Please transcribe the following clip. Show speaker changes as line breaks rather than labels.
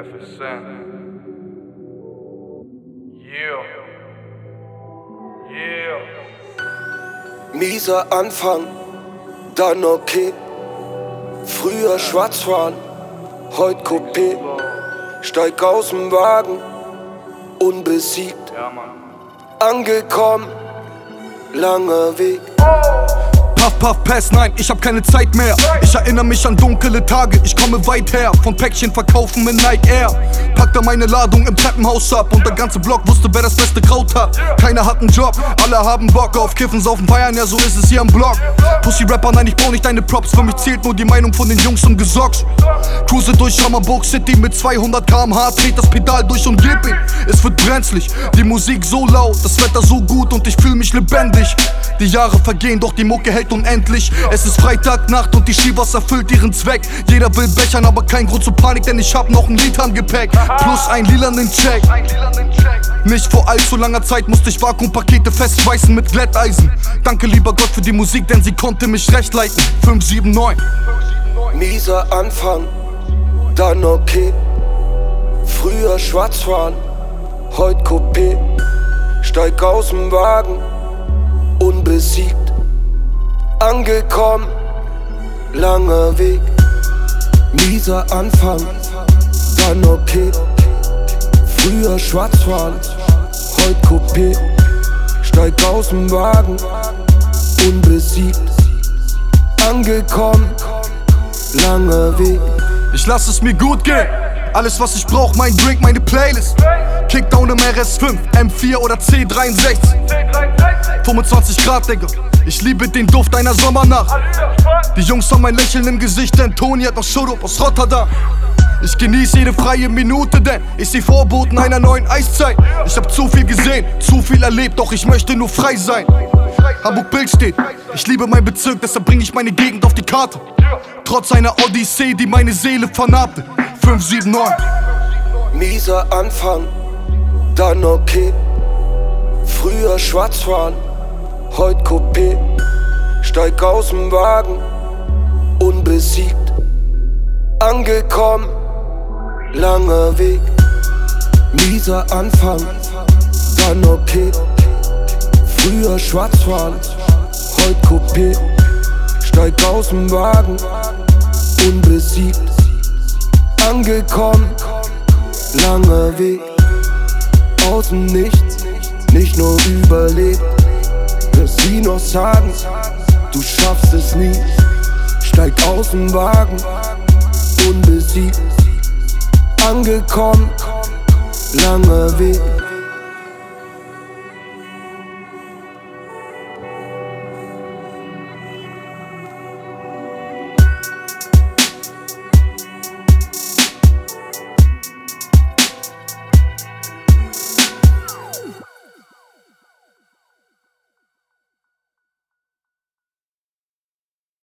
FSN. Yeah.
Mieser Anfang, dann okay. Früher Schwarzfahren, heut Coupé. Steig aus dem Wagen, unbesiegt.
Ja, Mann.
Angekommen, langer Weg.
Puff, puff, pass, nein, ich hab keine Zeit mehr. Ich erinnere mich an dunkle Tage, ich komme weit her. Von Päckchen verkaufen mit Nike Air. Packte meine Ladung im Treppenhaus ab und der ganze Block wusste, wer das beste Kraut hat. Keiner hat einen Job, alle haben Bock auf Kiffen, Saufen, Feiern, ja so ist es hier am Block. Pussy-Rapper, nein, ich brauch nicht deine Props, für mich zählt nur die Meinung von den Jungs und Gesocks. Cruise durch Hammerburg City mit 200 km/h, dreht das Pedal durch und gib ihn. Es wird brenzlig, die Musik so laut, das Wetter so gut und ich fühl mich lebendig. Die Jahre vergehen, doch die Mucke hält unendlich. Es ist Freitagnacht und die Chivas erfüllt ihren Zweck. Jeder will bechern, aber kein Grund zur Panik, denn ich hab noch ein Lied am Gepäck. Plus einen lilanen Check. Nicht vor allzu langer Zeit musste ich Vakuumpakete festschweißen mit Glätteisen. Danke lieber Gott für die Musik, denn sie konnte mich recht leiten. 579.
Mieser Anfang, dann okay. Früher Schwarzfahren, heut Coupé. Steig aus dem Wagen, unbesiegt. Angekommen, langer Weg. Mieser Anfang, dann okay. Früher Schwarzfahren, heut Coupé. Steig aus dem Wagen, unbesiegt. Angekommen, langer Weg.
Ich lass es mir gut gehen. Alles was ich brauch, mein Drink, meine Playlist. Kickdown im RS5, M4 oder C63. 25 Grad, Digga. Ich liebe den Duft einer Sommernacht. Die Jungs haben ein Lächeln im Gesicht, denn Toni hat noch Schurup aus Rotterdam. Ich genieße jede freie Minute, denn ich seh Vorboten einer neuen Eiszeit. Ich hab zu viel gesehen, zu viel erlebt, doch ich möchte nur frei sein. Hamburg-Bild steht, ich liebe meinen Bezirk, deshalb bring ich meine Gegend auf die Karte. Trotz einer Odyssee, die meine Seele vernarbte. 579.
Mieser Anfang, dann okay. Früher Schwarzfahren, heut Coupé. Steig aus dem Wagen, unbesiegt. Angekommen, langer Weg. Mieser Anfang, dann okay. Früher Schwarzfahren, heut Coupé. Steig aus dem Wagen, unbesiegt. Angekommen, langer Weg. Aus dem Nichts, nicht nur überlebt. Dass sie noch sagen, du schaffst es nie. Steig aus dem Wagen, unbesiegt. Angekommen, langer Weg.